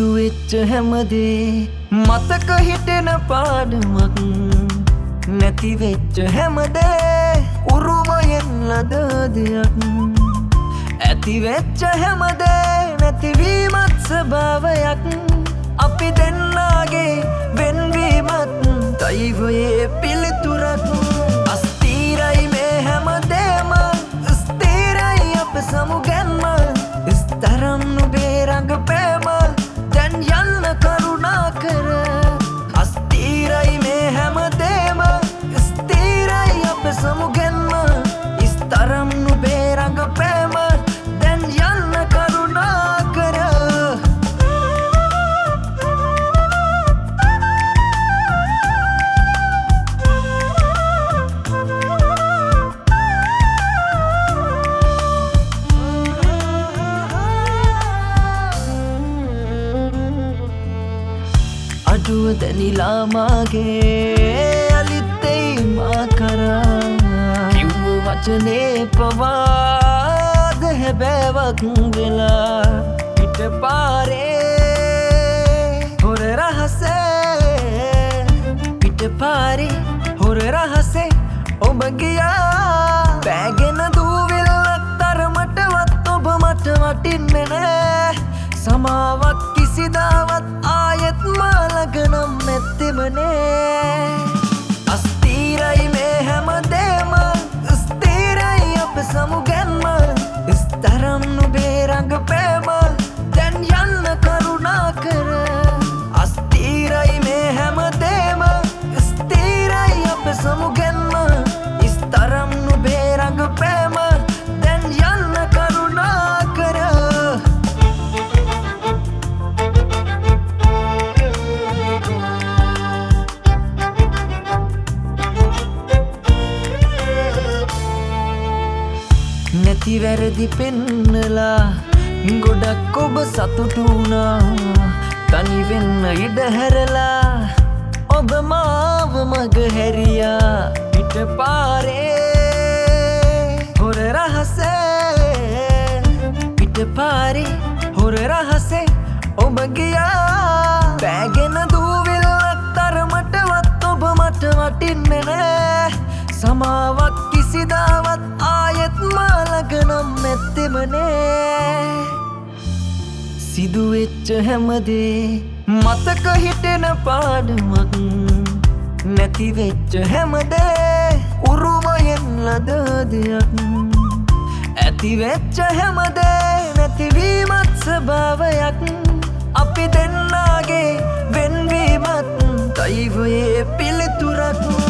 සිදුවෙච්ච හැමදේ මතක හිටෙන පාඩමක් නැතිවෙච්ච හැමදේ උරුමයෙන් ලද දෙයක් ඇතිවෙච්ච හැමදේ නැතිවීමත් ස්වභාවයක් අපි දෙන්නාගේ වෙන්වීමත් දෛවයේ පිළිතුරක් අස්තීරයි මේ හැමදේම ස්ථිරයි අප සමුගැන්ම ස්තරම් නුබේ රඟපෑම දැන් යන්න කරුණා කර අස්තීරයි මේ හැමදේම ස්ථිරයි අප සමුගැන්ම ස්තරම් නුබේ රඟපෑම දැන් යන්න කරුණා කර අඩුව දැනිලා මාගේ අලිත්තෙයි මා කරා කිව්ව වචනේ පවාද හැබෑවක් වෙලා පිට පාරේ හොර රහසේ පිට පාරේ හොර රහසේ ඔබ ගියා බෑගෙන දූවිල්ලක් තරමටවත් ඔබ මට වටින්නේ නෑ සමාවක් කිසිදාවත් ආයෙත් මාළගනම් නැත්තෙමනේ අස්තීරයි මේ හැමදේම ස්ථිරයි අප සමුගැන්ම ස්තරම් නුබේ රඟපෑම දැන් යන්න කරුණා කර අස්තීරයි මේ හැමදේම ස්ථිරයි අප සමුගැන්ම ස්තරම් නුබේ රඟපෑම දැන් යන්න කරුණා කර නැති වැරදි පෙන්නලා ගොඩක් ඔබ සතුටු වුණා තනි වෙන්න ඉඩ හැරලා ඔබ මාව මග හැරියා පිට පාරේ හොර රහසේ පිට පාරේ හොර රහසේ ඔබ ගියා බෑගෙන දූවිල්ලක් තරමටවත් ඔබ මට වටින්නේ නෑ සමාවක් කිසිදාවත් ආයෙත් මාළගනම් නැත්තෙමනේ සිදුවෙච්ච හැමදේ මතක හිටෙන පාඩමක් නැතිවෙච්ච හැමදේ උරුමයෙන් ලද දෙයක් ඇතිවෙච්ච හැමදේ නැතිවීමත් ස්වභාවයක් අපි දෙන්නාගේ වෙන්වීමත් දෛවයේ පිළිතුරක්